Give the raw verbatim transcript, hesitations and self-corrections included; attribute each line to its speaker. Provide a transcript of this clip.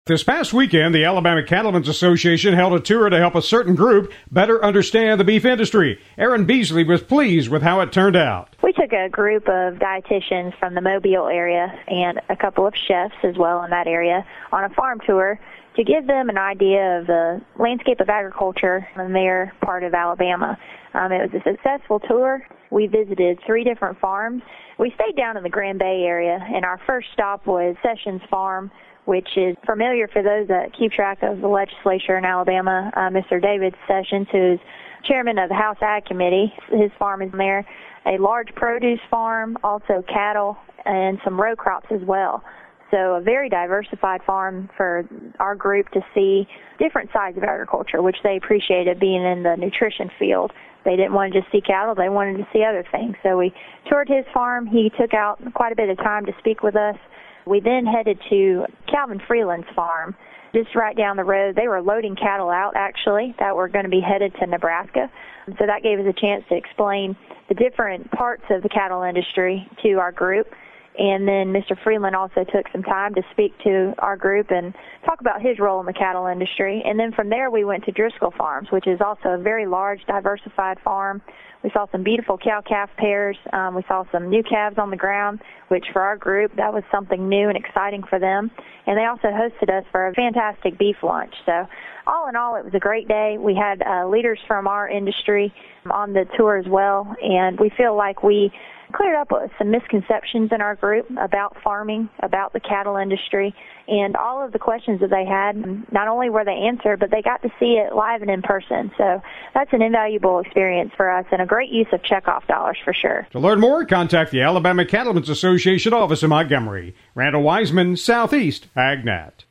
Speaker 1: This past weekend, the Alabama Cattlemen's Association held a tour to help a certain group better understand the beef industry. Erin Beasley was pleased with how it turned out.
Speaker 2: We took a group of dietitians from the Mobile area and a couple of chefs as well in that area on a farm tour to give them an idea of the landscape of agriculture in their part of Alabama. Um, it was a successful tour. We visited three different farms. We stayed down in the Grand Bay area, and our first stop was Sessions Farm, which is familiar for those that keep track of the legislature in Alabama. Uh, Mister David Sessions, who's chairman of the House Ag Committee, his farm is there. A large produce farm, also cattle, and some row crops as well. So a very diversified farm for our group to see different sides of agriculture, which they appreciated being in the nutrition field. They didn't want to just see cattle, they wanted to see other things. So we toured his farm. He took out quite a bit of time to speak with us. We then headed to Calvin Freeland's farm, just right down the road. They were loading cattle out, actually, that were going to be headed to Nebraska. So that gave us a chance to explain the different parts of the cattle industry to our group. And then Mister Freeland also took some time to speak to our group and talk about his role in the cattle industry. And then from there we went to Driscoll Farms, which is also a very large, diversified farm. We saw some beautiful cow-calf pairs. Um, we saw some new calves on the ground, which for our group, that was something new and exciting for them. And they also hosted us for a fantastic beef lunch. So all in all, it was a great day. We had uh, leaders from our industry on the tour as well, and we feel like we cleared up some misconceptions in our group about farming, about the cattle industry, and all of the questions that they had, not only were they answered, but they got to see it live and in person. So that's an invaluable experience for us and a great use of checkoff dollars for sure.
Speaker 1: To learn more, contact the Alabama Cattlemen's Association office in Montgomery. Randall Wiseman, Southeast AgNet.